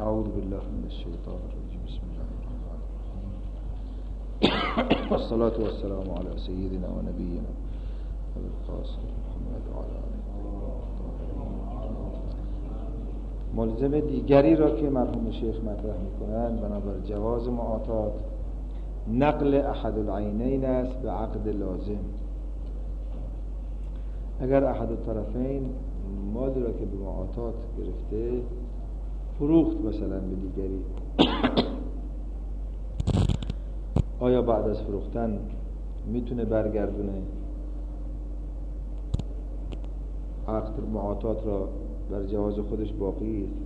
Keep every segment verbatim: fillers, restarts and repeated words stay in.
اعوذ بالله من الشیطان الرجیم. بسم الله الرحمن الرحیم. والصلاة والسلام علی سیدنا و نبینا القاسم محمد و علی آله. ملزم دیگری را که مرحوم شیخ مطرح میکنند بنابر جواز معاطات نقل احد العینین است به عقد لازم. اگر احد الطرفین مالی را که به معاطات گرفته فروخت مثلا به دیگری، آیا بعد از فروختن میتونه برگردونه عقد معاطات را بر جواز خودش باقی است؟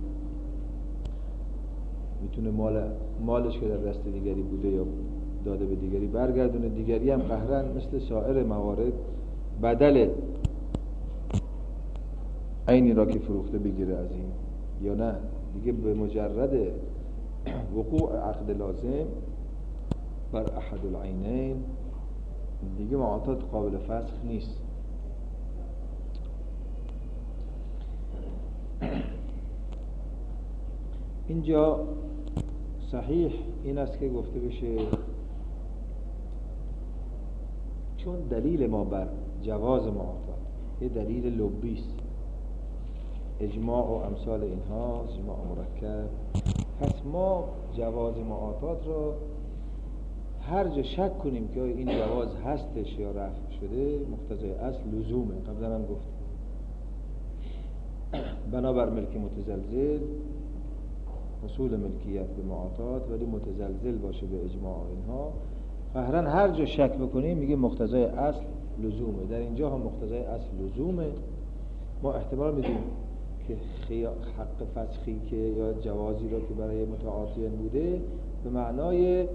میتونه مال مالش که در دست دیگری بوده یا داده به دیگری برگردونه؟ دیگری هم قهرن مثل سایر موارد بدل عینی را که فروخته بگیره از این، یا نه دیگه به مجرد وقوع عقد لازم بر احد العینین دیگه معاطات قابل فسخ نیست. اینجا صحیح این است که گفته بشه چون دلیل ما بر جواز معاطات یه دلیل لبی است، اجماع و امثال اینها، اجماع مرکب، پس ما جواز معاطات را هر جا شک کنیم که این جواز هستش یا رفع شده مقتضای اصل لزومه. قبلا هم گفتم بنابر ملک متزلزل حصول ملکیت به معاطات ولی متزلزل باشه به اجماع اینها، قهرن هر جا شک بکنیم میگه مقتضای اصل لزومه. در اینجا هم مقتضای اصل لزومه. ما احتمال میدیم که حق فسخی که یا جوازی را که برای متعاطیان بوده به معنای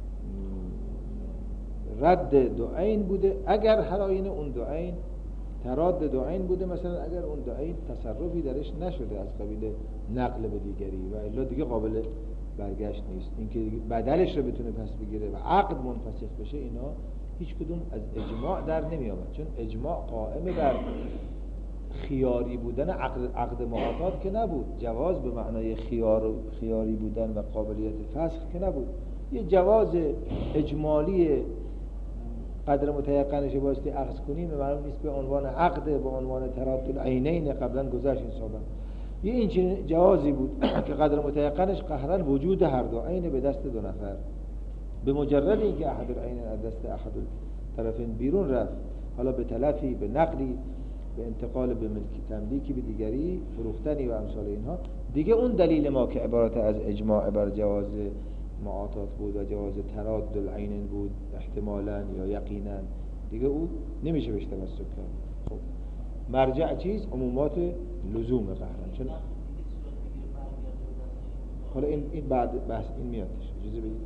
رد دو عین بوده، اگر هر آیین اون دو عین تراد دو عین بوده، مثلا اگر اون دو عین تصرفی درش نشده از قبیل نقل به دیگری و الا دیگه قابل برگشت نیست. اینکه بدلش رو بتونه پس بگیره و عقد منفسخ بشه، اینا هیچ کدوم از اجماع در نمی آمد، چون اجماع قائم بر خیاری بودن عقد, عقد معاطات که نبود. جواز به معنای خیار خیاری بودن و قابلیت فسخ که نبود. یه جواز اجمالی قدر متیقنش بایستی اخذ کنیم، معلوم نیست به عنوان عقد، به عنوان تراد العینین قبلا گذشت این صحبت. یه این جوازی بود که قدر متیقنش قهرن وجود هر دو عین به دست دو نفر، به مجرد اینکه احد العینین از دست احد الطرفین بیرون رفت، حالا به تلفی، به نقلی، به انتقال به ملکی تملیکی به دیگری، فروختنی و امثال اینها، دیگه اون دلیل ما که عبارت از اجماع بر جواز معاطات بود و جواز تراد العینین بود احتمالاً یا یقیناً، دیگه او نمیشه بهش توسط کرد. خب مرجع چیز؟ عمومات لزوم قهرن. چون حالا این این بعد بحث این میادش، اجازه بدید.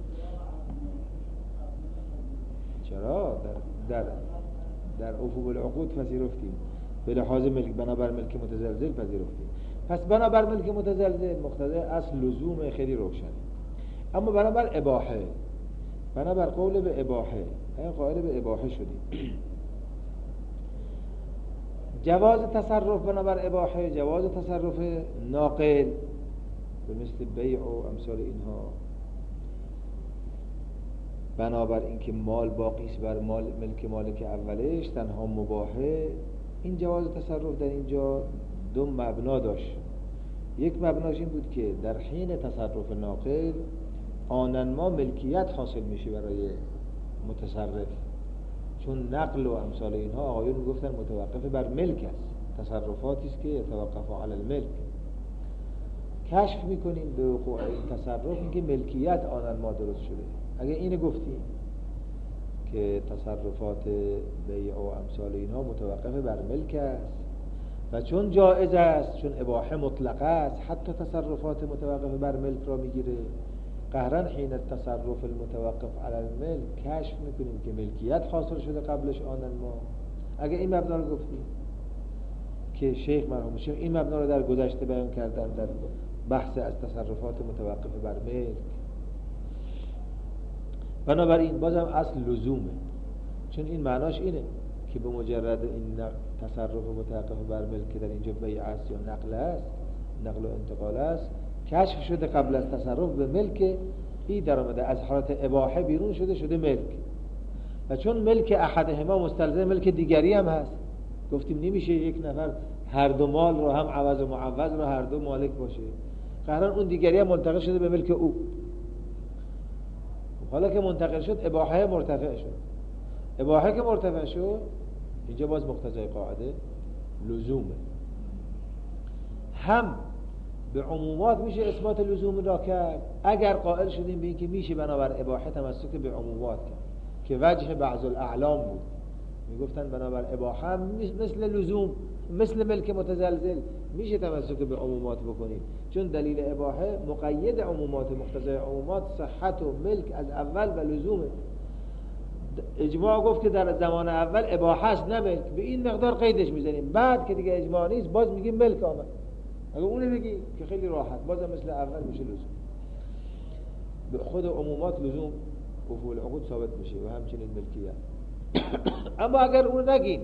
چرا در در در افوق العقود پذیرفتیم، به لحاظ ملک بنابر ملک متزلزل پذیرفتیم. پس بنابر ملک متزلزل مقتضای اصل لزوم خیلی روشن. اما بنابر اباحه، بنابر قول به اباحه، این قائل به اباحه شدیم. جواز تصرف بنابر اباحه، جواز تصرف ناقل به مثل بیع و امثال اینها، بنابر اینکه مال باقی است بر مال ملک مالک اولش تنها مباحه. این جواز تصرف در اینجا دو مبنا داشت. یک مبناش این بود که در حین تصرف ناقل آنن ما ملکیت حاصل میشه برای متصرف، چون نقل و امثال اینها آقایون میگفتن متوقف بر ملک است، تصرفاتی است که یتوقف علی الملک. کشف میکنیم به وقوع این تصرف اینکه ملکیت آنن ما درست شده. اگه اینو گفتیم که تصرفات بیع و امثال اینها متوقف بر ملک است و چون جائز است، چون اباحه مطلقه است، حتی تصرفات متوقف بر ملک را میگیره، قهرن حین تصرف المتوقف علی الملک کشف میکنیم که ملکیت حاصل شده قبلش آنن ما. اگه این مبنا رو گفتیم که شیخ مرحوم شیخ این مبنا رو در گذشته بیان کردن در بحث از تصرفات متوقف بر ملک، بنابراین بازم اصل لزومه، چون این معناش اینه که به مجرد این تصرف متوقف بر ملک که در اینجا بیع است یا نقل است، نقل و انتقال است، کشف شده قبل از تصرف به ملک، این در آمده از حالت اباحه بیرون شده شده ملک. و چون ملک احدهما مستلزم ملک دیگری هم هست، گفتیم نمیشه یک نفر هر دو مال رو هم عوض و معوض رو هر دو مالک باشه، قرار اون دیگری هم منتقل شده به ملک او. حالا که منتقل شد اباحه مرتفع شد. اباحه که مرتفع شد اینجا باز مقتضای قاعده لزومه. هم به عمومات میشه اثبات لزوم را کرد اگر قائل شدیم به اینکه میشه بنابر اباحه تمسک به عمومات کرد که وجه بعض الاعلام بود. میگفتن بنابر اباحه مثل لزوم، مثل ملک متزلزل میشه تمسک به عمومات بکنیم، چون دلیل اباحه مقید عمومات، مقتضای عمومات صحت و ملک از اول و لزومه. اجماع گفت که در زمان اول اباحه است نه ملک، به این مقدار قیدش میزنیم، بعد که دیگه اجماع نیست باز میگیم ملک آمد. اگه اونو بگی که خیلی راحت بازم مثل اول میشه لزوم. به خود عمومات لزوم افعول عقود ثابت میشه و همچنین ملکیت. اما اگر اون نگیم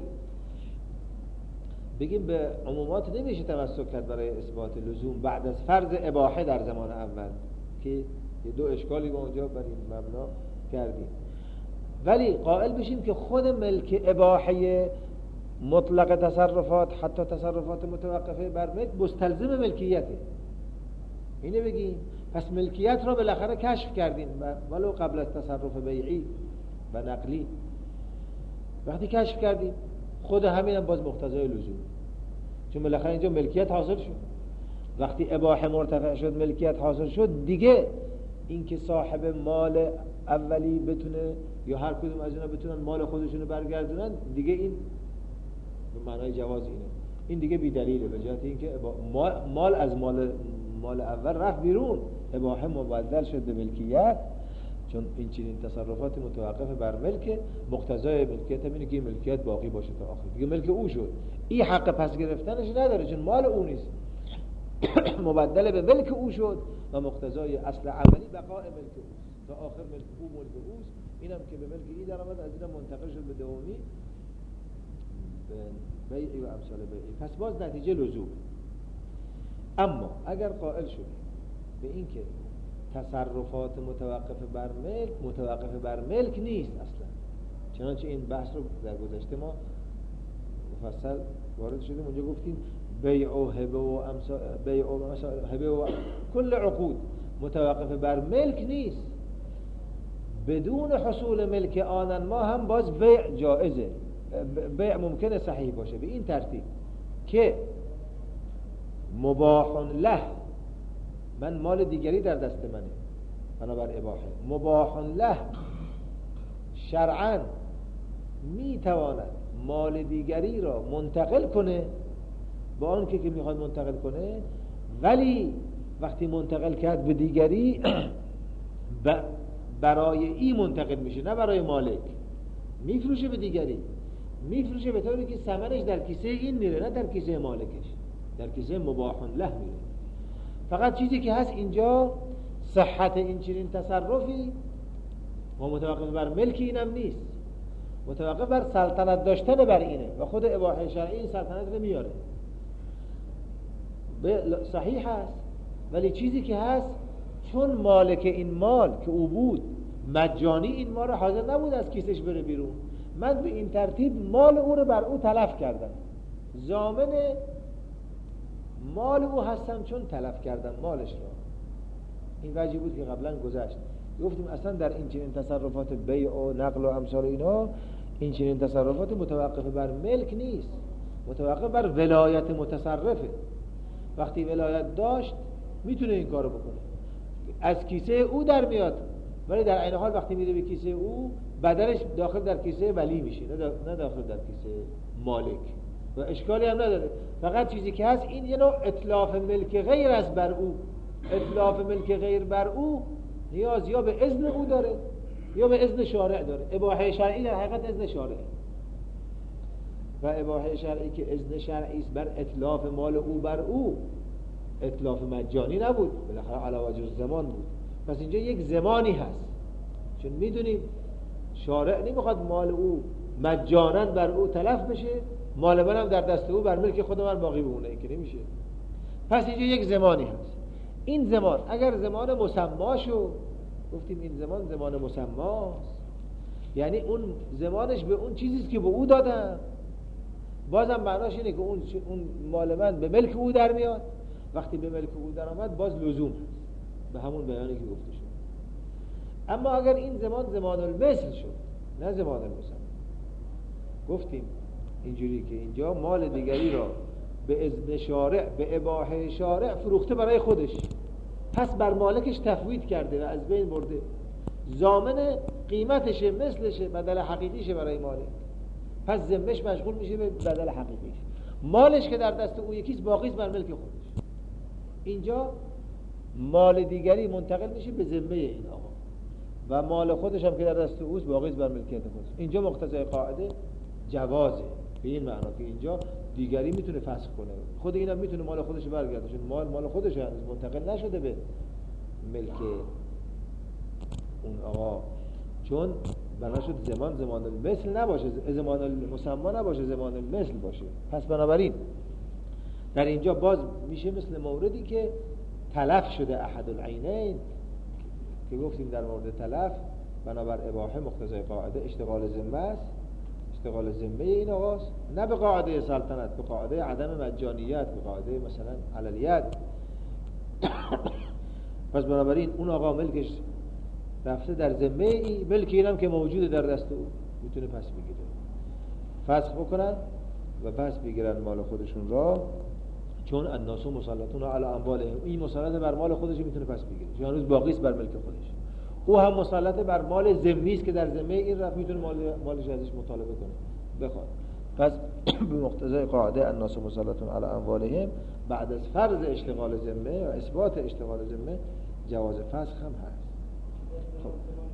بگیم به عمومات نمیشه تمسک کرد برای اثبات لزوم بعد از فرض اباحه در زمان اول، که یه دو اشکالی با اونجا بر این مبنا کردیم، ولی قائل بشیم که خود ملک اباحه مطلق تصرفات حتی تصرفات متوقفه بر ملک مستلزم ملکیته، اینه بگیم. پس ملکیت را بالاخره کشف کردیم ولو قبل از تصرف بیعی و نقلی. وقتی کشف کردیم خود همین هم باز مقتضای لزوم، چون بالاخره اینجا ملکیت حاصل شد. وقتی اباحه مرتفع شد ملکیت حاصل شد، دیگه اینکه صاحب مال اولی بتونه یا هر کدوم از اینا بتونن مال خودشونو برگردونن، دیگه این به معنای جواز اینه، این دیگه بی دلیله، به جهت اینکه مال, مال از مال مال اول رفت بیرون، اباحه مبدل شد به ملکیت، چون این چنین تصرفات متوقف بر ملک، مقتضای ملکیت هم اینه که ملکیت باقی باشه تا آخر، دیگه ملک او شد، این حق پس گرفتنش نداره چون مال او نیست. مبدل به ملک او شد و مقتضای اصل عملی بقاء ملک او تا آخر ملک او ملک اوست. اینم که به ملک ای در آمد، از اینم منتقل شد به دومی بیعی و امثال بیعی. پس باز نتیجه لزوم. اما اگر قائل شد به این که تصرفات متوقف بر ملک متوقف بر ملک نیست اصلا، چنانچه این بحث رو در گذشته ما مفصل وارد شدیم، اونجا گفتیم بیع و هبه و امثال بیع و هبه و کل عقود متوقف بر ملک نیست، بدون حصول ملک آنن ما هم باز بیع جائزه، بیع ممکنه صحیح باشه به این ترتیب که مباح له، من مال دیگری در دست منه بنابر اباحه، مباح له شرعاً میتواند مال دیگری را منتقل کنه با آن که که میخواد منتقل کنه، ولی وقتی منتقل کرد به دیگری برای این منتقل میشه نه برای مالک، میفروشه به دیگری، میفروشه به طوری که ثمنش در کیسه این میره نه در کیسه مالکش، در کیسه مباح له میره. فقط چیزی که هست اینجا صحت این چنین تصرفی و متوقف بر ملکی اینم نیست، متوقف بر سلطنت داشتن بر اینه و خود اباحه شرعی این سلطنت رو میاره، صحیح هست. ولی چیزی که هست چون مالک این مال که او بود مجانی این مال رو حاضر نبود از کیسش بره بیرون، من به این ترتیب مال او رو بر او تلف کردم، ضامن مال او هستم چون تلف کردم مالش را. این وجهی بود که قبلا گذشت، گفتیم اصلا در این چنین تصرفات بیع و نقل و امثال اینا، این چنین تصرفات متوقف بر ملک نیست، متوقف بر ولایت متصرفه. وقتی ولایت داشت میتونه این کارو بکنه، از کیسه او در میاد، ولی در عین حال وقتی میره به کیسه او بدلش داخل در کیسه ولی میشه نه داخل در کیسه مالک و اشکالی هم نداره. فقط چیزی که هست این یه نوع اطلاف ملک غیر است بر او، اطلاف ملک غیر بر او نیاز یا به اذن او داره یا به اذن شارع داره. اباحه شرعی در حقیقت اذن شارع و اباحه شرعی که اذن شرعی است بر اطلاف مال او بر او، اطلاف مجانی نبود، بالاخره علی وجه الزمان بود. پس اینجا یک زمانی هست، چون میدونیم شارع نمیخواد مال او مجانا بر او تلف بشه، مال منم در دست او بر ملک خود من باقی بمونه، این که نمیشه. پس اینجا یک زمانی هست، این زمان اگر زمان مسما شد، گفتیم این زمان زمان مسماست، یعنی اون زمانش به اون چیزیست که به او دادم، بازم معناش اینه که اون اون مال من به ملک او در میاد. وقتی به ملک او در آمد باز لزوم هست به همون بیانی که گفته شد. اما اگر این زمان زمان المثل شد نه زمان المسمى، گفتیم اینجوری که اینجا مال دیگری را به اذن شارع به اباحه شارع فروخته برای خودش، پس بر مالکش تفویض کرده و از بین برده، ضامن قیمتشه، مثلشه، بدل حقیقیشه برای مالک، پس ذمهش مشغول میشه به بدل حقیقیش. مالش که در دست او یکیست باقیست بر ملک خودش. اینجا مال دیگری منتقل میشه به ذمه این آقا و مال خودش هم که در دست اوست باقیست بر ملکیت خودش. اینجا مقتضای قاعده جوازه، به این معنا که اینجا دیگری میتونه فسخ کنه، خود اینم میتونه مال خودش برگرده، چون مال مال خودشه، هنوز منتقل نشده به ملک اون آقا، چون بنا شد زمان زمان المثل نباشه، زمان المسمى نباشه، زمان المثل باشه. پس بنابراین در اینجا باز میشه مثل موردی که تلف شده احد العینین که گفتیم در مورد تلف بنابر اباحه مقتضای قاعده اشتغال ذمه است، اشتغال ذمه این آقاست، نه به قاعده سلطنت، به قاعده عدم مجانیت، به قاعده مثلا علیت. پس بنابراین اون آقا ملکش رفته در ذمه ای، ملک اینم که موجوده در دست او میتونه پس بگیره، فسخ بکنن و پس بگیرن مال خودشون را، چون الناس مسلطون علی اموالهم، این مسلط بر مال خودش میتونه پس بگیره، چون هنوز باقی است بر ملک خودش. او هم مسلط بر مال ذمی است که در ذمه این رفت، میتونه مال مالش ازش مطالبه کنه بخواد. پس به مقتضای قاعده الناس مسلطون علی اموالهم بعد از فرض اشتغال ذمه و اثبات اشتغال ذمه جواز فسخ هم هست. خب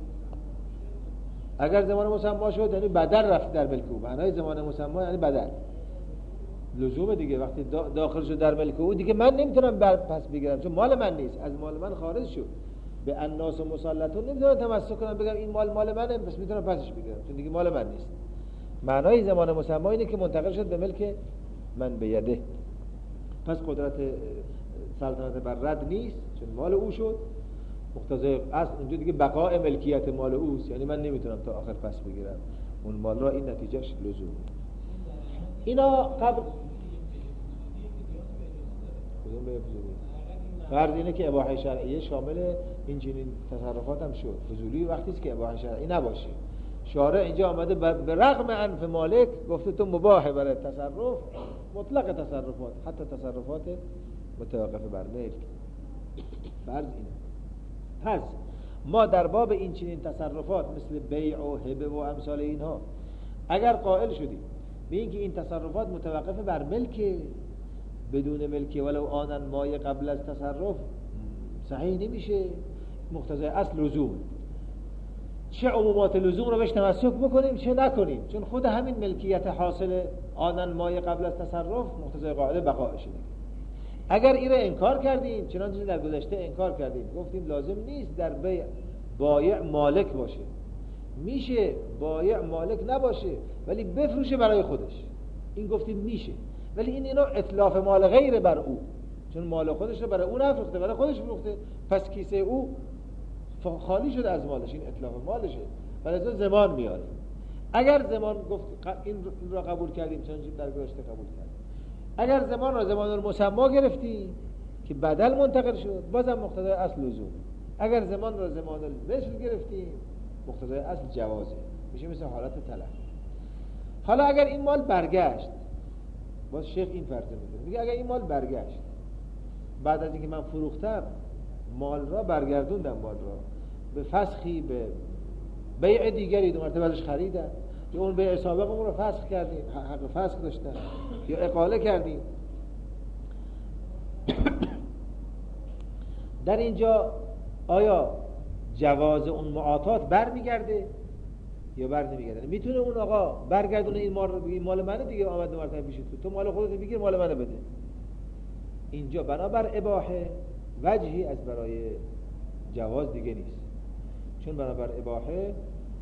اگر زمان مسمى شد یعنی بدل رفت در ملک او، معنای زمان مسمى یعنی بدل لزوم دیگه. وقتی داخل شد در ملک او دیگه من نمیتونم پس بگیرم، چون مال من نیست، از مال من خارج شد. به الناس مسلطون نمیتونم تمسک کنم بگم این مال مال منه پس میتونم پسش بگیرم، چون دیگه مال من نیست. معنای زمان مسمى اینه که منتقل شد به ملک من به یده، پس قدرت سلطنت بر رد نیست چون مال او شد. مقتضای اصل اونجا دیگه بقاء ملکیت مال اوست، یعنی من نمیتونم تا آخر پس بگیرم اون مال را، این نتیجهش لزوم. اینا قبل کدوم به فضولی؟ فرض اینه که اباحه شرعیه شامل این چنین تصرفات هم شد. فضولی وقتی است که اباحه شرعی نباشه. شارع اینجا آمده به رغم انف مالک گفته تو مباحه برای تصرف، مطلق تصرفات، حتی تصرفات متوقف بر ملک. فرض اینه. پس ما در باب این چنین تصرفات مثل بیع و هبه و امثال اینها اگر قائل شدیم به اینکه این تصرفات متوقف بر ملک، بدون ملک ولو آنن مای قبل از تصرف صحیح نمیشه، مقتضای اصل لزوم. چه عمومات لزوم رو بهش تمسک بکنیم چه نکنیم، چون خود همین ملکیت حاصل آنن مای قبل از تصرف مقتضای قاعده بقایشه. اگر این رو انکار کردیم، چنانچه در گذشته انکار کردیم، گفتیم لازم نیست در بیع بایع مالک باشه، میشه بایع مالک نباشه ولی بفروشه برای خودش، این گفتیم میشه، ولی این اینا اتلاف مال غیر بر او، چون مال خودش رو برای او نفروخته برای خودش فروخته، پس کیسه او خالی شده از مالش، این اتلاف مالشه، ولی از زمان میاره. اگر زمان گفت این را قبول کردیم، چنانچه در گذشته قبول کردیم، اگر زمان را زمان المسمى گرفتی که بدل منتقل شد بازم مقتضای اصل لزوم. اگر زمان را زمان المثل گرفتیم مقتضای اصل جوازه، میشه مثل حالت تلف. حالا اگر این مال برگشت، باز شیخ این فرض میکنه، میگه اگر این مال برگشت بعد از اینکه من فروختم مال را برگردوندم، مال را به فسخی به بیع دیگری دو مرتبه ازش خریدم، یا اون بیع سابق اون رو فسخ کردیم، حق فسخ داشتن، یا اقاله کردیم، در اینجا آیا جواز اون معاطات برمیگرده یا بر نمیگرده؟ میتونه اون آقا برگردونه این مال رو بگه مال منه دیگه، آمد دو مرتبه پیش تو، تو مال خودت بگیر مال منو بده. اینجا بنابر اباحه وجهی از برای جواز دیگه نیست، چون بنابر اباحه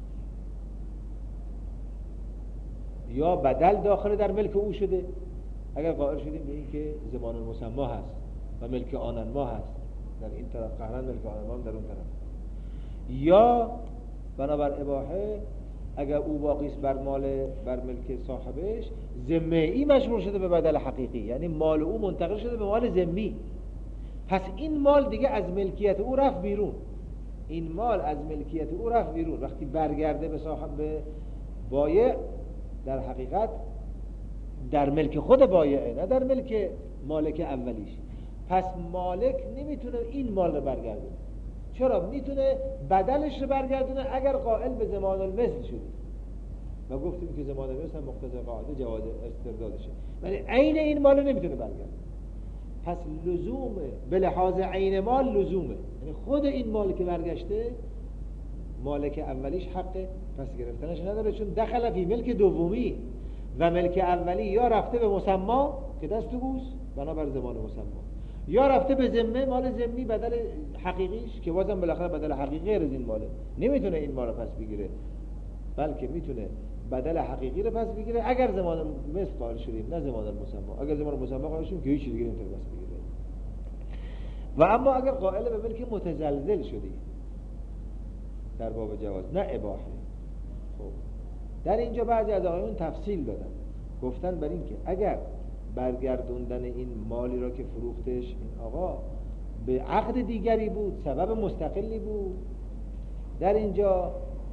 یا بدل داخل در ملک او شده، اگر قائل شدیم به این که زمان المسمى هست و ملک آنن ما هست، در این طرف قهرن ملک آن امام در اون طرف. یا بنابر اباحه اگر او باقی است بر مال بر ملک صاحبش، ذمه ای مشمول شده به بدل حقیقی، یعنی مال او منتقل شده به مال ذمی. پس این مال دیگه از ملکیت او رفت بیرون، این مال از ملکیت او رفت بیرون. وقتی برگرده به صاحب به بایع، در حقیقت در ملک خود بایعه، نه در ملک مالک اولیش. پس مالک نمیتونه این مال رو برگردونه. چرا؟ میتونه بدلش رو برگردونه اگر قائل به ضمان المثل شده، و گفتیم که ضمان المثل هم مقتضی قاعده جواز استردادشه، ولی عین این مال رو نمیتونه برگردونه. پس لزومه به لحاظ عین مال لزومه، یعنی خود این مال که برگشته مالک اولیش حق پس گرفتنش نداره، چون دخل فی ملک دومی و ملک اولی یا رفته به مسمی که دست و گوش بنابر ضمان مسمی، یا رفته به ذمه مال ذمی بدل حقیقیش که بازم بالاخره بدل حقیقی غیر از این ماله، نمیتونه این مال رو پس بگیره، بلکه میتونه بدل حقیقی رو پس بگیره اگر زمان مثل قائل شدیم، نه زمان المسمی. اگر زمان مسمی قائل شدیم که هیچ دیگه نمیتونه پس بگیره. و اما اگر قائل به ملک متزلزل شدیم در باب جواز، نه اباحه. خب در اینجا بعضی از آقایون تفصیل دادن، گفتن بر این که اگر برگردوندن این مالی را که فروختش این آقا به عقد دیگری بود، سبب مستقلی بود، در اینجا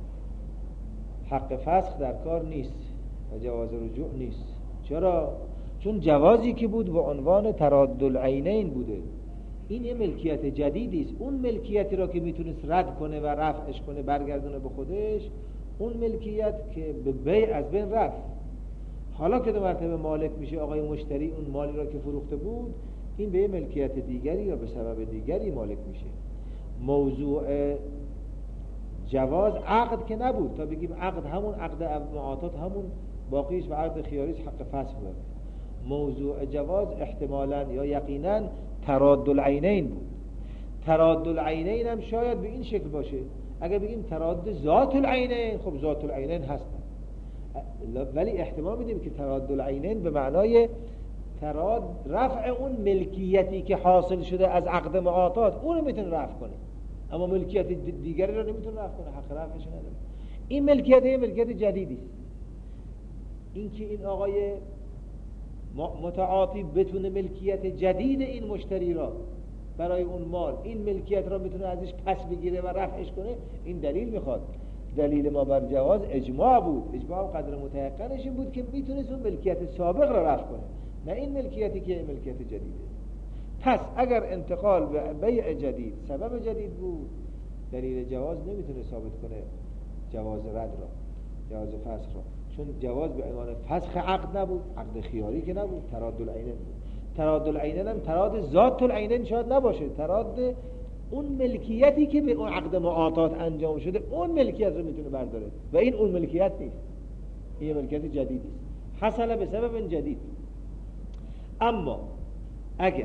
حق فسخ در کار نیست و جواز رجوع نیست. چرا؟ چون جوازی که بود به عنوان تراد العینین بوده، این یه ملکیت جدیدی است. اون ملکیتی را که میتونست رد کنه و رفعش کنه برگردونه به خودش، اون ملکیت که به بیع از بین رفت. حالا که دو مرتبه مالک میشه آقای مشتری اون مالی را که فروخته بود، این به یه ملکیت دیگری یا به سبب دیگری مالک میشه. موضوع جواز عقد که نبود، تا بگیم عقد همون عقد معاطات همون باقیش و عقد خیاریش حق فسخ داره. موضوع جواز احتمالاً یا یقیناً تراد العینین بود. تراد العینین هم شاید به این شکل باشه، اگر بگیم تراد ذات العینین، خب ذات العینین هستن، ولی احتمال میدیم که تراد العینین به معنای تراد رفع اون ملکیتی که حاصل شده از عقد معاطات، اون رو میتونه رفع کنه، اما ملکیت دیگری رو نمیتونه رفع کنه، حق رفعش نداره. این ملکیت یه ملکیت جدیدی است. این که این آقای متعاطی بتونه ملکیت جدید این مشتری را برای اون مال، این ملکیت را میتونه ازش پس بگیره و رفعش کنه، این دلیل میخواد. دلیل ما بر جواز اجماع بود. اجماع قدر متيقنش این بود که میتونست اون ملکیت سابق را رفع کنه، نه این ملکیتی که ملکیت جدیده. پس اگر انتقال به بیع جدید سبب جدید بود، دلیل جواز نمیتونه ثابت کنه جواز رد را، جواز فسخ را، چون جواز به عنوان فسخ عقد نبود، عقد خیاری که نبود، تراد العینین بود. تراد العینین هم تراد ذات العینین شاید نباشه، تراد اون ملکیتی که به اون عقد معاطات انجام شده، اون ملکیت رو میتونه برداره و این اون ملکیت نیست، این ملکیت جدیدی است، حصل به سبب جدید. اما اگر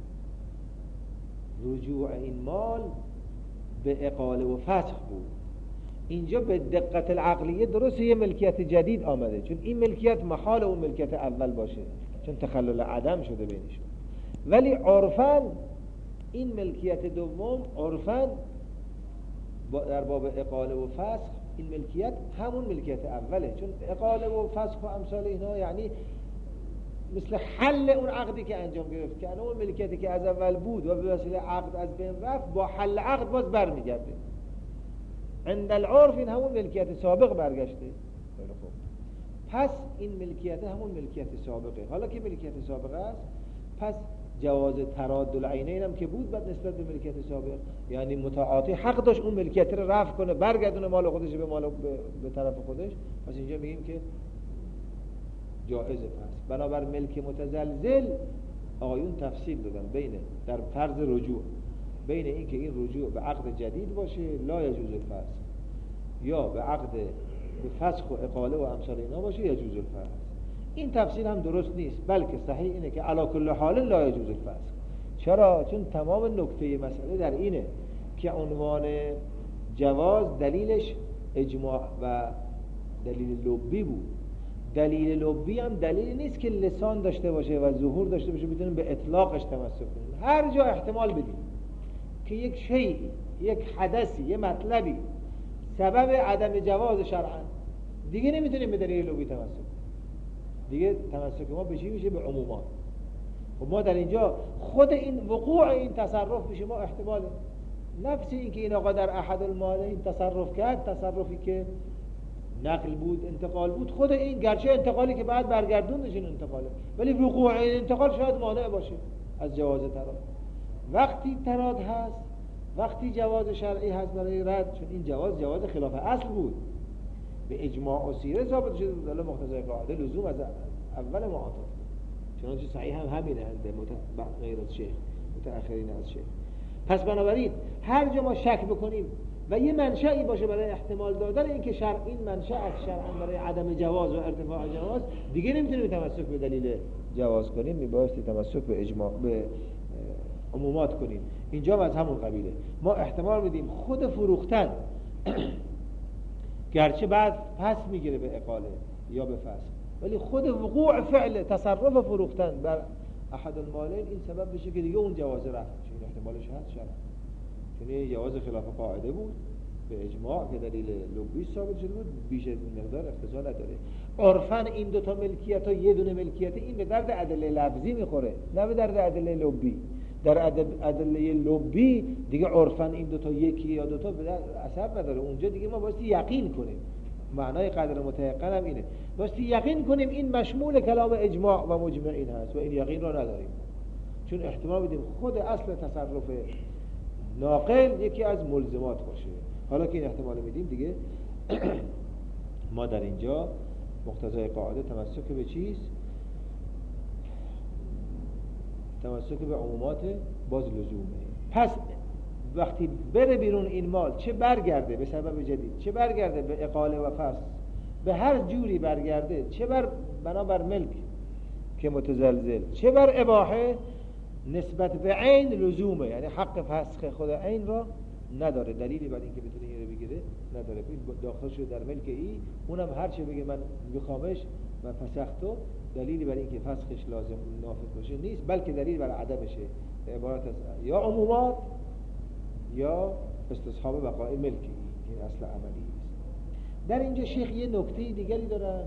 رجوع این مال به اقاله و فسخ بود، اینجا به دقت العقلیه درست یه ملکیت جدید آمده، چون این ملکیت محال اون ملکیت اول باشه، چون تخلل عدم شده بینشون. ولی عرفاً این ملکیت دوم عرفاً در باب اقاله و فسخ این ملکیت همون ملکیت اوله، چون اقاله و فسخ و امثال اینا یعنی مثل حل اون عقدی که انجام گرفت، که اون ملکیتی که از اول بود و به وسیله عقد از بین رفت، با حل عقد باز برمیگرده. عند العرف این همون ملکیت سابق برگشته. خب پس این ملکیت همون ملکیت سابقه. حالا که ملکیت سابقه است، پس جواز تراد العینین هم که بود بعد نسبت به ملکیت سابق، یعنی متعاطی حق داشت اون ملکیت رو رفع کنه، برگردونه مال خودش به مال به, به طرف خودش. پس اینجا میگیم که جائزه. پس بنابر ملک متزلزل آقایون تفصیل دادن بین در فرض رجوع، بین این که این رجوع به عقد جدید باشه لا یجوز الفسخ، یا به عقد به فسخ و اقاله و امثال اینا باشه یجوز الفسخ. این تفسیر هم درست نیست، بلکه صحیح اینه که علی کل حال لا یجوز الفسخ. چرا؟ چون تمام نکته مسئله در اینه که عنوان جواز دلیلش اجماع و دلیل لبی بود. دلیل لبی هم دلیل نیست که لسان داشته باشه و ظهور داشته باشه بتونیم به اطلاقش تمسک کنیم. هر جا احتمال بدیم، که یک شیء، یک حدثی، یه مطلبی سبب عدم جواز شرعا، دیگه نمیتونیم به دلیل لغوی تمسک. دیگه تمسک ما به چی میشه؟ به عمومات. خب ما در اینجا خود این وقوع این تصرف میشه ما احتمال نفس این که این آقا در احد المالین تصرف کرد، تصرفی که نقل بود، انتقال بود، خود این گرچه انتقالی که بعد برگردوندش این انتقاله، ولی وقوع این انتقال شاید مانع باشه از جواز تراد. وقتی تراد هست، وقتی جواز شرعی هست برای رد، چون این جواز جواز خلاف اصل بود، به اجماع و سیره ثابت شده بود، الله مقتضای قاعده لزوم از اول معاطات، چنانچه صحیح هم همینه از غیر از شیخ، متأخرین از شیخ. پس بنابراین هر جا ما شک بکنیم و یه منشأی باشه برای احتمال دادن اینکه شرع این منشأ از شرعاً برای عدم جواز و ارتفاع جواز، دیگه نمیتونیم تمسک به دلیل جواز کنیم، میبایستی تمسک به اجماع به عمومات کنیم. اینجا از همون قبیله ما احتمال میدیم خود فروختن گرچه بعد پس میگیره به اقاله یا به فسخ، ولی خود وقوع فعل تصرف فروختن بر احد المالین این سبب بشه که دیگه اون جواز رفت، چون احتمالش هست شرعاً، چون این جواز خلاف قاعده بود به اجماع که دلیل لغوی ثابت شده بود، بیش از این مقدار اقتضا نداره. عرفاً این دو تا ملکیت ها یه دونه ملکیت، این به درد ادله لفظی میخوره نه به درد ادله لغوی. در ادله لغوی دیگه عرفاً این دو تا یکی یا دو تا به درد اثر نداره، اونجا دیگه ما بایستی یقین کنیم. معنای قدر متيقن هم اینه، بایستی یقین کنیم این مشمول کلام اجماع و مجمعین هست و این یقین رو نداریم، چون احتمال بدیم خود اصل تصرف ناقل یکی از ملزمات باشه. حالا که این احتمال میدیم دیگه ما در اینجا مقتضای قاعده تمسک به چیز؟ تمسک به عمومات باز لزومه. پس وقتی بره بیرون این مال، چه برگرده به سبب جدید، چه برگرده به اقاله و فسخ، به هر جوری برگرده، چه بر بنابر ملک که متزلزل، چه بر اباحه، نسبت به عین لزومه، یعنی حق فسخ خود عین را نداره، دلیلی برای اینکه بتونه این رو بگیره نداره. این داخل شده در ملک ای، اونم هر چه بگه من میخوامش و فسختو، دلیلی برای اینکه فسخش لازم نافذ باشه نیست، بلکه دلیل بر عدمشه، عبارت از یا عمومات یا استصحاب بقای ملکی. این اصل عملی است. در اینجا شیخ یه نکته دیگری دارن،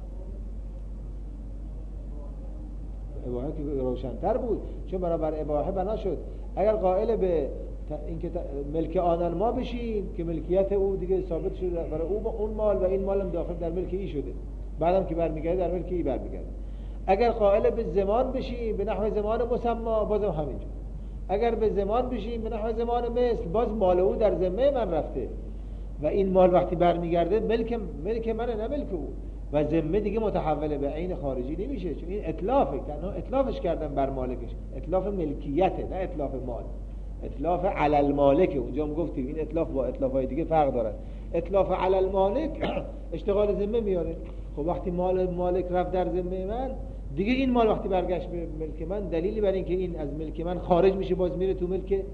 اباحه که روشن‌تر بود، چون برابر اباحه بنا شد. اگر قائل به اینکه ملک آنان ما بشیم که ملکیت او دیگه ثابت شده برای او، اون مال و این مالم داخل در ملک ای شده، بعدم که برمیگرده در ملک ای برمیگرده. اگر قائل به زمان بشیم به نحو زمان مسما، بازم همینجور. اگر به زمان بشیم به نحو زمان مثل، باز مال او در ذمه من رفته و این مال وقتی برمیگرده ملک ملک منه نه ملک او، و ذمه دیگه متحول به عین خارجی نمیشه، چون این اتلافه، تنها اتلافش کردن بر مالکش، اتلاف ملکیته نه اتلاف مال، اتلاف علی المالک. اونجا هم گفتیم این اتلاف با اتلافای دیگه فرق داره. اتلاف علی المالک اشتغال ذمه میاره. خب وقتی مال مالک رفت در ذمه من، دیگه این مال وقتی برگشت به ملک من، دلیلی برای اینکه این از ملک من خارج میشه، باز میره تو ملک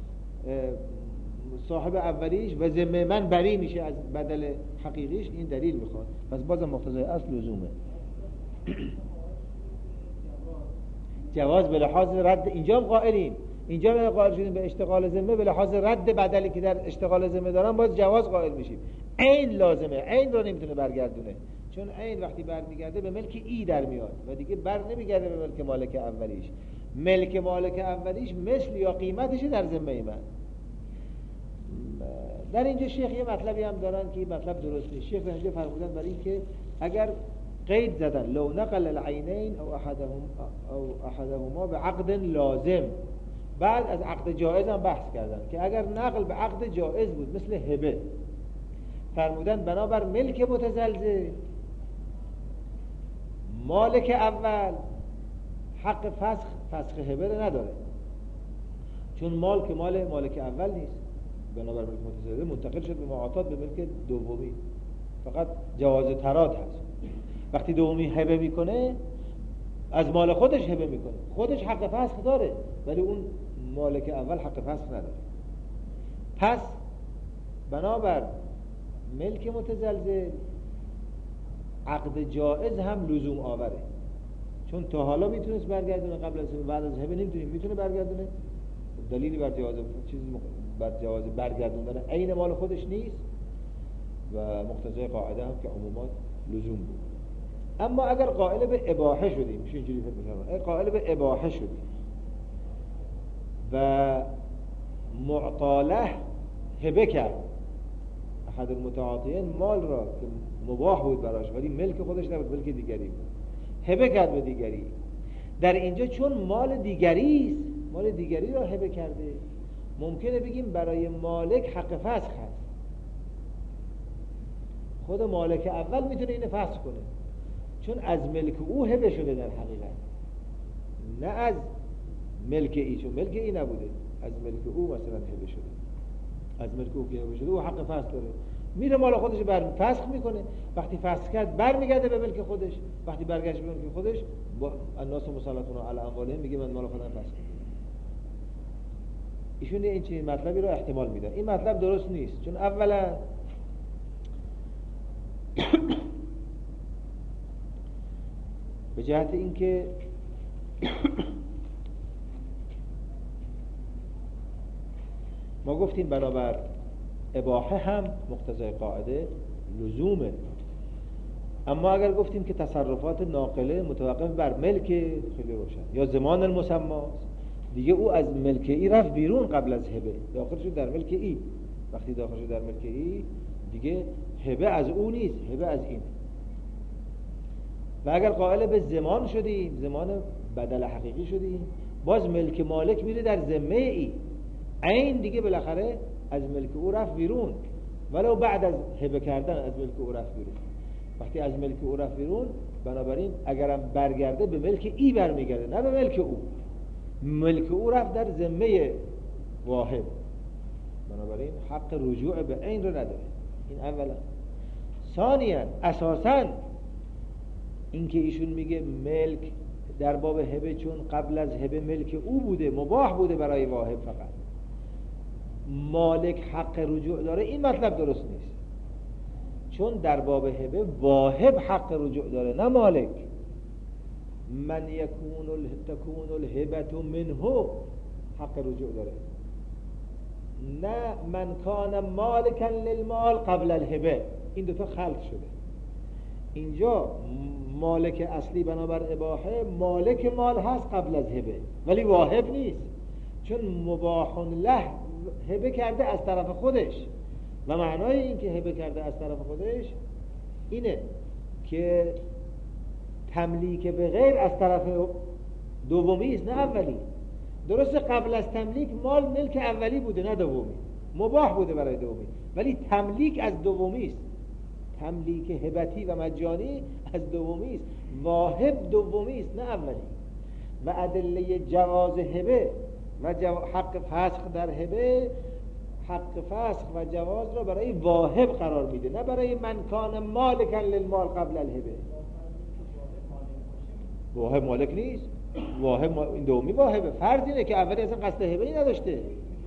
صاحب اولیش و ذمه من بری میشه از بدل حقیقیش، این دلیل میخواد. پس بازم مقتضای اصل لزومه. جواز به لحاظ رد، اینجا هم قائلیم، اینجا قائل شدیم به اشتغال ذمه به لحاظ رد بدلی که در اشتغال ذمه دارن، باز جواز قائل میشیم. عین لازمه، عین رو نمیتونه برگردونه، چون عین وقتی برمیگرده به ملک ای در میاد و دیگه بر نمیگرده به ملک مالک اولیش. ملک مالک اولیش مثل یا قیمتش در ذمه من. در اینجا شیخ یه مطلبی هم دارن که این مطلب درست نیست. شیخ در اینجا فرمودن برای این که اگر قید زدن لو نقل العینین او احدهم او احدهما به عقد لازم، بعد از عقد جائز هم بحث کردن که اگر نقل به عقد جائز بود مثل هبه، فرمودن بنابر ملک متزلزل مالک اول حق فسخ فسخ هبه رو نداره، چون مال که مال مالک اول نیست، بنابر ملک متزلزل منتقل شد به معاطات به ملک دومی، فقط جواز تراد هست. وقتی دومی هبه میکنه از مال خودش هبه میکنه، خودش حق فسخ داره ولی اون مالک اول حق فسخ نداره. پس بنابر ملک متزلزل عقد جائز هم لزوم آوره، چون تا حالا میتونست برگردونه قبل از بعد از هبه نمیتونه، میتونه برگردونه دلیلی بر جواز چیزی بر جواز برگردوندن عین مال خودش نیست و مقتضای قاعده هم که عمومات لزوم بود. اما اگر قائل به اباحه شدیم، میشه اینجوری فکر می‌کنم، اگر قائل به اباحه شدیم و معطاله هبه کرد احد المتعاطیین مال را که مباح بود براش ولی ملک خودش نبود، ملک دیگری بود، هبه کرد به دیگری. در اینجا چون مال دیگری است، مال دیگری را هبه کرده، ممکنه بگیم برای مالک حق فسخ هست. خود مالک اول میتونه اینو فسخ کنه چون از ملک او هبه شده در حقیقت، نه از ملک ای، چون ملک ای نبوده، از ملک او مثلا هبه شده. از ملک او که هبه شده او حق فسخ داره، میره مال خودش بر فسخ میکنه، وقتی فسخ کرد برمیگرده به ملک خودش، وقتی برگشت به ملک خودش با الناس مسلطون علی اموالهم میگه من مال خودم فسخ. ایشون این چنین مطلبی رو احتمال میده. این مطلب درست نیست، چون اولا به جهت اینکه ما گفتیم بنابر اباحه هم مقتضای قاعده لزومه، اما اگر گفتیم که تصرفات ناقله متوقف بر ملک، خیلی روشن، یا زمان المسماست دیگه، او از ملک ای رفت بیرون قبل از هبه، داخل شد در ملک ای. وقتی داخل شد در ملک ای دیگه هبه از او نیست، هبه از این. و اگر قائل به زمان شدیم، زمان بدل حقیقی شدیم، باز ملک مالک میره در ذمه ای، عین دیگه بالاخره از ملک او رفت بیرون، ولو بعد از هبه کردن از ملک او رفت بیرون. وقتی از ملک او رفت بیرون، بنابراین اگرم برگرده به ملک ای برمیگرده، نه به ملک او. ملک او رفت در ذمه واهب، بنابراین حق رجوع به عین رو نداره. این اولا. ثانیاً اساساً اینکه ایشون میگه ملک در باب هبه چون قبل از هبه ملک او بوده، مباح بوده برای واهب، فقط مالک حق رجوع داره، این مطلب درست نیست. چون در باب هبه واهب حق رجوع داره، نه مالک. من یکون ال... تکون الهبت منه حق رجوع داره، نه من کان مالکا للمال قبل الهبه. این دوتا خلط شده. اینجا مالک اصلی بنابر اباحه مالک مال هست قبل از هبه، ولی واهب نیست، چون مباح له هبه کرده از طرف خودش. و معنای این که هبه کرده از طرف خودش اینه که تملیک به غیر از طرف دومی است، نه اولی. درست قبل از تملیک مال ملک اولی بوده، نه دومی، مباح بوده برای دومی، ولی تملیک از دومی است. تملیک هبتی و مجانی از دومی است، واهب دومی است، نه اولی. و ادله جواز هبه و جو... حق فسخ در هبه، حق فسخ و جواز را برای واهب قرار میده، نه برای من کان مالکا للمال قبل الهبه. واهب مالک نیست، واهب ما... این دومی واهبه. فرض اینه که اولی اصلا قصد هبه ای نداشته.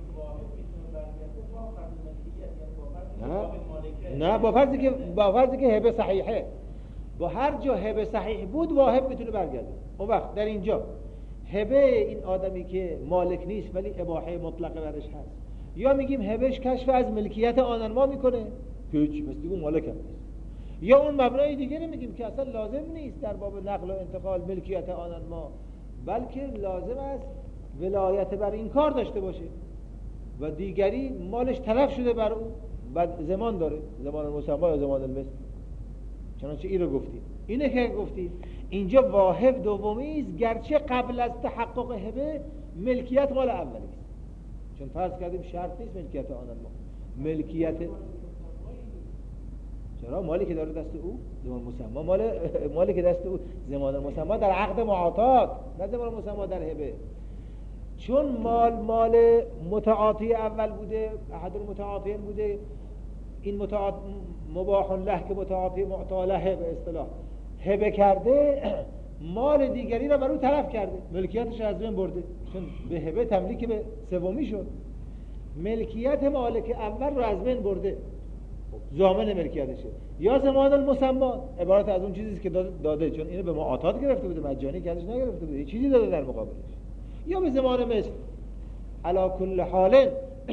نه نه با فرضی که با فرضی که هبه صحیحه، با هر جا هبه صحیح بود واهب میتونه برگرده. اون وقت در اینجا هبه این آدمی که مالک نیست ولی اباحه مطلقه برش هست، یا میگیم هبهش کشف از ملکیت آنان ما میکنه که هیچ، پس دیگه مالک هم نیست. یا اون مبنای دیگه میگیم که اصلا لازم نیست در باب نقل و انتقال ملکیت آنان ما، بلکه لازم است ولایت بر این کار داشته باشه و دیگری مالش تلف شده بر او و زمان داره، زمان المسمى یا زمان المثل. چنانچه این رو گفتیم. اینه که گفتیم اینجا واهب دومی است، گرچه قبل از تحقق هبه ملکیت مال اولی است، چون فرض کردیم شرط نیست ملکیت آنان ما. ملکیت چرا؟ مالی که داره دست او زمان مسمى، مال مالی که دست او زمان مسمى در عقد معاطات، نه زمان مسمى در هبه. چون مال مال متعاطی اول بوده، احد المتعاطیین بوده، این متعاط مباح له که متعاطی معطاله به اصطلاح هبه کرده، مال دیگری را بر او تلف کرده، ملکیتش از بین برده، چون به هبه تملیک به سومی شد، ملکیت مالک اول را از بین برده، ضامن ملکیتشه. یا زمان المسمى عبارت از اون چیزی که داده، چون اینو به معاطات گرفته بوده، مجانی کردش نگرفته بوده، چیزی داده در مقابلش. یا به زمان مثل علی کل حال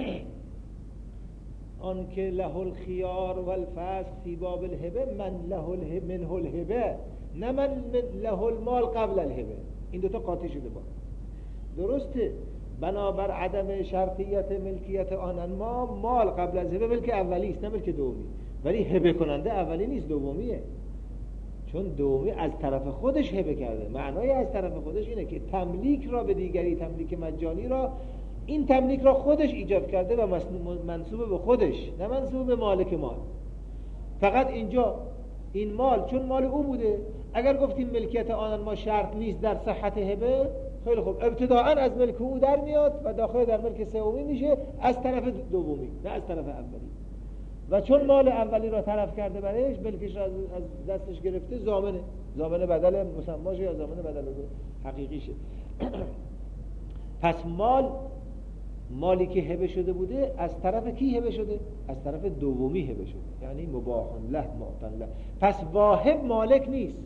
آن که له الخیار و الفسخ فی باب الهبه، من له الهبه منه الهبه، نه من له المال قبل الهبه. این دوتا قاطی شده با درسته. بنابر عدم شرطیت ملکیت آنن ما، مال قبل از هبه ملک اولی است نه ملک دومی، ولی هبه کننده اولی نیست، دومیه. چون دومی از طرف خودش هبه کرده. معنای از طرف خودش اینه که تملیک را به دیگری، تملیک مجانی را، این تملیک را خودش ایجاد کرده و منسوب به خودش، نه منسوب به مالک مال. فقط اینجا این مال چون مال او بوده، اگر گفتیم ملکیت آنن ما شرط نیست در صحت هبه، خیلی خوب، ابتداءً از ملک او در میاد و داخل در ملک سومی میشه از طرف دومی نه از طرف اولی. و چون مال اولی را طرف کرده برایش، ملکش را از دستش گرفته، ضامنه، ضامن بدل مسماشه یا ضامن بدل حقیقیشه. پس مال مالی که هبه شده بوده از طرف کی هبه شده؟ از طرف دومی هبه شده، یعنی مباح له معطل له. پس واهب مالک نیست.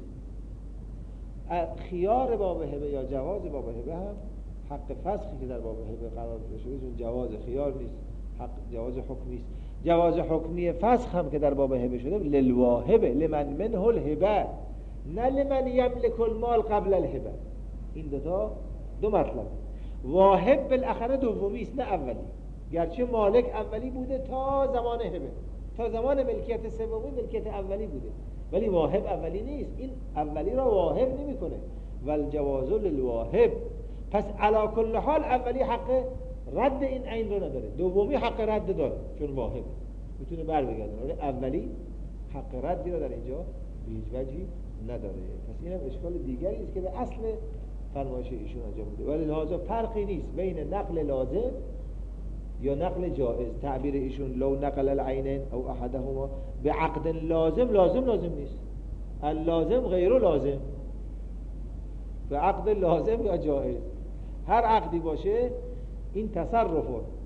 خیار باب هبه یا جواز باب هبه هم حق فسخی که در باب هبه قرار داده شده، چون جواز خیار نیست، حق جواز حکمی است. جواز حکمی فسخ هم که در باب هبه شده للواهبه، لمن منه الهبه، نه لمن یملک المال قبل الهبه. این دو تا دو مطلب. واهب بالاخره دومی است نه اولی، گرچه مالک اولی بوده تا زمان هبه، تا زمان ملکیت سومی ملکیت اولی بوده، ولی واهب اولی نیست. این اولی را واهب نمیکنه. والجواز للواهب. پس علی کل حال اولی حق رد این عین رو نداره، دومی حق رد داره چون واهب میتونه بر بگردونه، ولی اولی حق ردی رو در اینجا به هیچ وجهی نداره. پس این هم اشکال دیگری است که به اصل فرمایش ایشون انجام بوده. ولی لحاظا فرقی نیست بین نقل لازم یا نقل جائز. تعبیر ایشون لو نقل العینین او احدهما به عقد لازم، لازم لازم نیست، اللازم غیر لازم، به عقد لازم یا جائز هر عقدی باشه این تصرف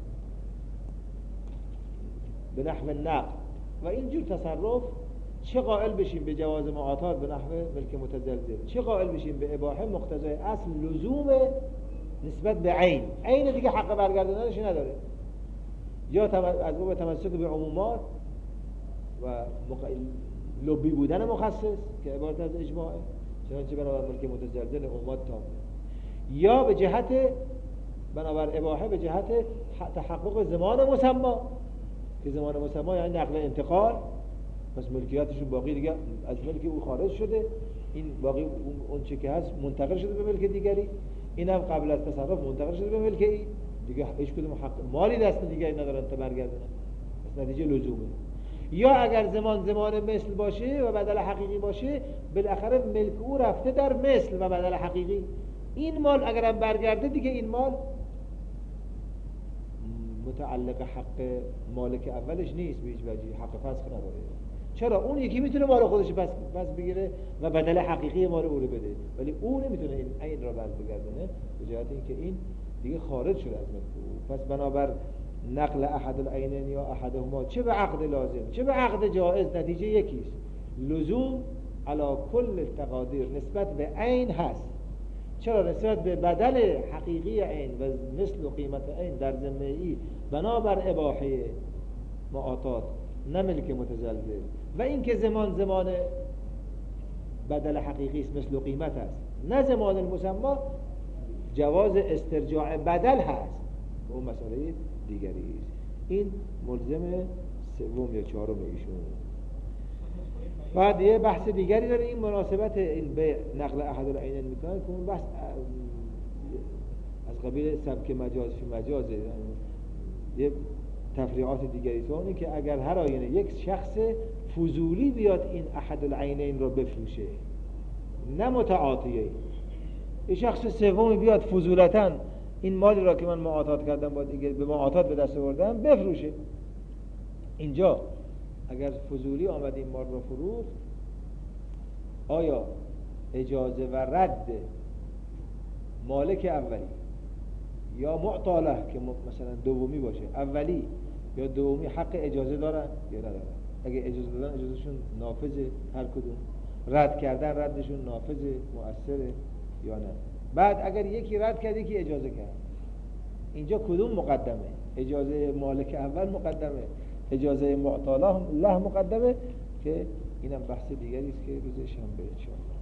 به نحو نقل و اینجور تصرف چه قائل بشیم به جواز معاطات به نحو ملک متزلزل، چه قائل بشیم به اباحه، مقتضای اصل لزوم نسبت به عین. عین دیگه حق برگرداندنش نداره، یا از باب تمسک به عمومات و مق... لبی بودن مخصص که عبارت از اجماعه، چنانچه بنابر ملک متزلزل عمومات تام، یا به جهت بنابر اباحه به جهت تحقق زمان مسما، که زمان مسما یعنی نقل انتقال، پس ملکیتشون باقی دیگه از ملک او خارج شده، این باقی اون چه که هست منتقل شده به ملک دیگری، اینم قبل از تصرف منتقل شده به ملک ای دیگه، هیچ کدوم حق مالی دست دیگری ندارن تا برگردونن. پس نتیجه لزومه. یا اگر زمان زمان مثل باشه و بدل حقیقی باشه، بالاخره ملک او رفته در مثل و بدل حقیقی، این مال اگرم برگرده دیگه این مال متعلق حق مالک اولش نیست، به هیچ وجه حق فسخ نداره. چرا؟ اون یکی میتونه مال خودش پس پس بگیره و بدل حقیقی مال او رو بده، ولی اون نمیتونه این عین را باز بگردونه، به جهت اینکه این دیگه خارج شده از ملک او. پس بنابر نقل احد العینین یا احدهما چه به عقد لازم چه به عقد جائز نتیجه یکیست، لزوم علی کل تقادیر نسبت به عین هست. چرا؟ نسبت به بدل حقیقی عین و مثل و قیمت عین در ذمه ای بنابر اباحه معاطات نه ملک متزلزل، و این که زمان زمان بدل حقیقی است مثل و قیمت است نه زمان المسما، جواز استرجاع بدل هست، اون مسئله دیگری است. این ملزم سوم یا چهارم ایشون. بعد یه بحث دیگری داره، این مناسبت این به نقل احد العینین میکنه که اون بحث از قبیل سبک مجاز فی مجازه، یه تفریعات دیگری تو اونه که اگر هر آینه یک شخص فضولی بیاد این احد العینین رو بفروشه نه متعاطیه، یه شخص سومی بیاد فضولتاً این مالی را که من معاطات کردم با دیگه به معاطات به دست آوردم بفروشه، اینجا اگر فضولی آمد این مال را فروخت، آیا اجازه و رد مالک اولی یا معطاله که مثلا دومی باشه، اولی یا دومی حق اجازه دارن یا ندارن؟ اگه اجازه دادن اجازهشون نافذه، هر کدوم رد کردن ردشون نافذه، مؤثره یا نه؟ بعد اگر یکی رد کرد یکی اجازه کرد، اینجا کدوم مقدمه؟ اجازه مالک اول مقدمه، اجازه معطاله له مقدمه، که اینم بحث دیگری است که روز شنبه ان شاء الله.